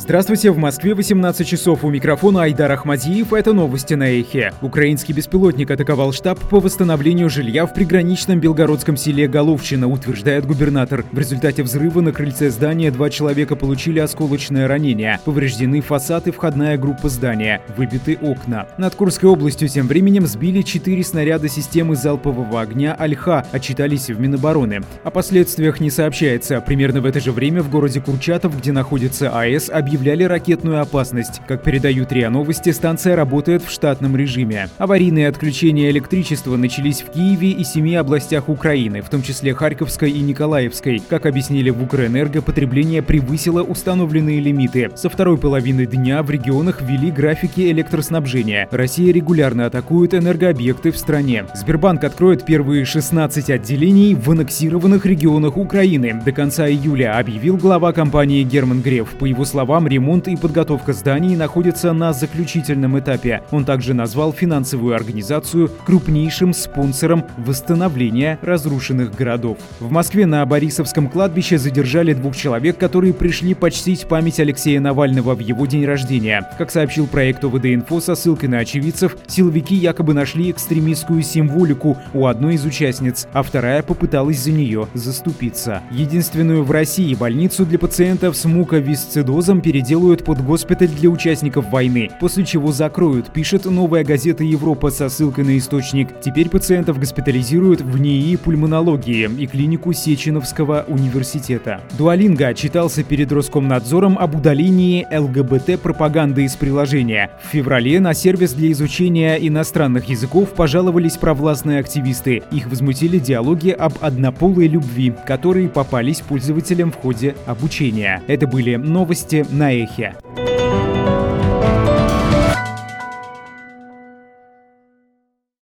Здравствуйте, в Москве 18 часов, у микрофона Айдар Ахмадиев, это новости на Эхе. Украинский беспилотник атаковал штаб по восстановлению жилья в приграничном белгородском селе Головчино, утверждает губернатор. В результате взрыва на крыльце здания 2 человека получили осколочное ранение. Повреждены фасад и входная группа здания, выбиты окна. Над Курской областью тем временем сбили 4 снаряда системы залпового огня «Альха», отчитались в Минобороны. О последствиях не сообщается. Примерно в это же время в городе Курчатов, где находится АЭС, объявляли ракетную опасность. Как передают РИА Новости, станция работает в штатном режиме. Аварийные отключения электричества начались в Киеве и 7 областях Украины, в том числе Харьковской и Николаевской. Как объяснили в Укрэнерго, потребление превысило установленные лимиты. Со второй половины дня в регионах ввели графики электроснабжения. Россия регулярно атакует энергообъекты в стране. Сбербанк откроет первые 16 отделений в аннексированных регионах Украины до конца июля, объявил глава компании Герман Греф. По его словам, ремонт и подготовка зданий находятся на заключительном этапе. Он также назвал финансовую организацию крупнейшим спонсором восстановления разрушенных городов. В Москве на Борисовском кладбище задержали 2 человек, которые пришли почтить память Алексея Навального в его день рождения. Как сообщил проект ОВД-Инфо со ссылкой на очевидцев, силовики якобы нашли экстремистскую символику у одной из участниц, а вторая попыталась за нее заступиться. Единственную в России больницу для пациентов с муковисцидозом переделают под госпиталь для участников войны, после чего закроют, пишет «Новая газета Европа» со ссылкой на источник. Теперь пациентов госпитализируют в НИИ пульмонологии и клинику Сеченовского университета. Дуолинго отчитался перед Роскомнадзором об удалении ЛГБТ-пропаганды из приложения. В феврале на сервис для изучения иностранных языков пожаловались провластные активисты. Их возмутили диалоги об однополой любви, которые попались пользователям в ходе обучения. Это были новости на Эхе.